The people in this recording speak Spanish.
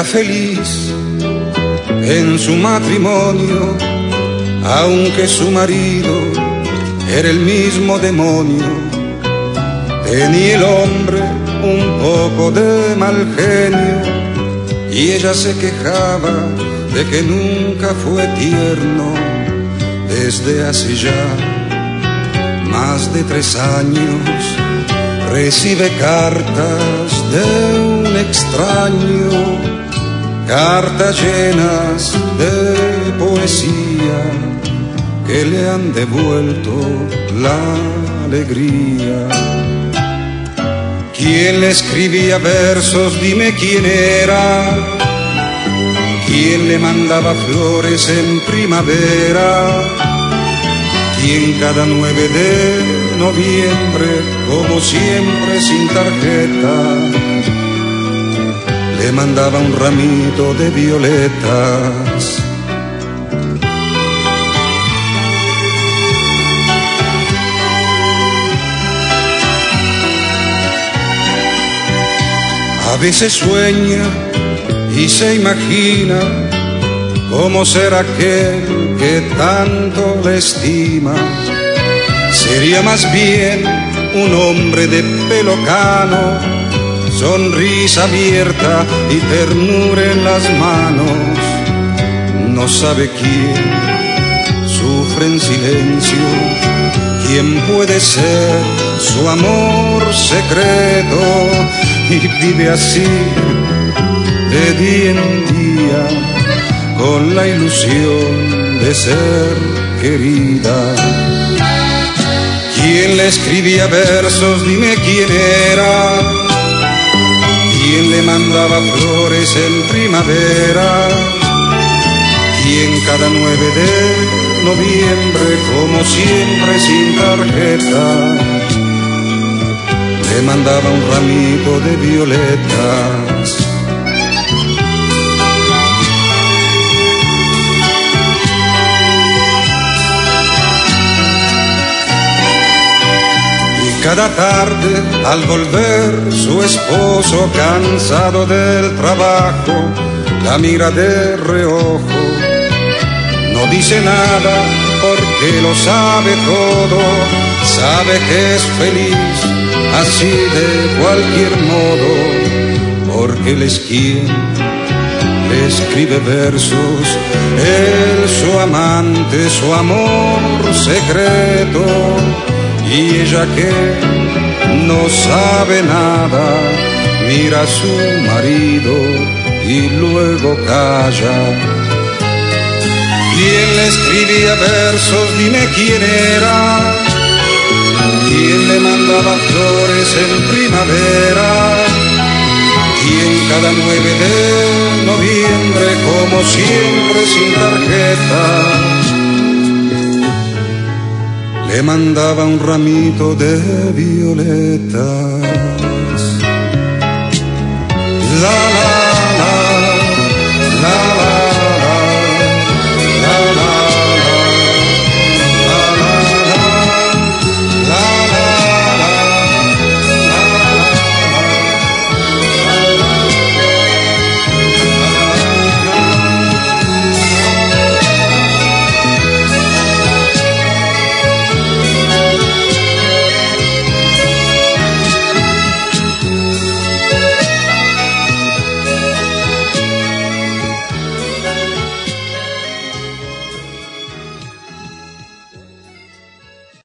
feliz en su matrimonio, aunque su marido era el mismo demonio. Tenía el hombre un poco de mal genio y ella se quejaba de que nunca fue tierno. Desde hace ya más de 3 años recibe cartas de un extraño, cartas llenas de poesía que le han devuelto la alegría. ¿Quién le escribía versos? Dime quién era. ¿Quién le mandaba flores en primavera? ¿Quién cada 9 de noviembre, como siempre sin tarjeta, le mandaba un ramito de violetas? A veces sueña y se imagina cómo será aquel que tanto le estima. Sería más bien un hombre de pelo cano, sonrisa abierta y ternura en las manos. No sabe quién sufre en silencio, quién puede ser su amor secreto, y vive así de día en día con la ilusión de ser querida. ¿Quién le escribía versos? Dime quién era. ¿Quién le mandaba flores en primavera? ¿Quién cada 9 de noviembre, como siempre sin tarjeta, le mandaba un ramito de violetas? Cada tarde, al volver su esposo, cansado del trabajo, la mira de reojo. No dice nada porque lo sabe todo, sabe que es feliz así de cualquier modo, porque él es quien le escribe versos, él su amante, su amor secreto. Y ella que no sabe nada, mira a su marido y luego calla. ¿Quién le escribía versos? Dime quién era. ¿Quién le mandaba flores en primavera? ¿Quién cada 9 de noviembre, como siempre sin tarjeta, le mandaba un ramito de violetas? La, la.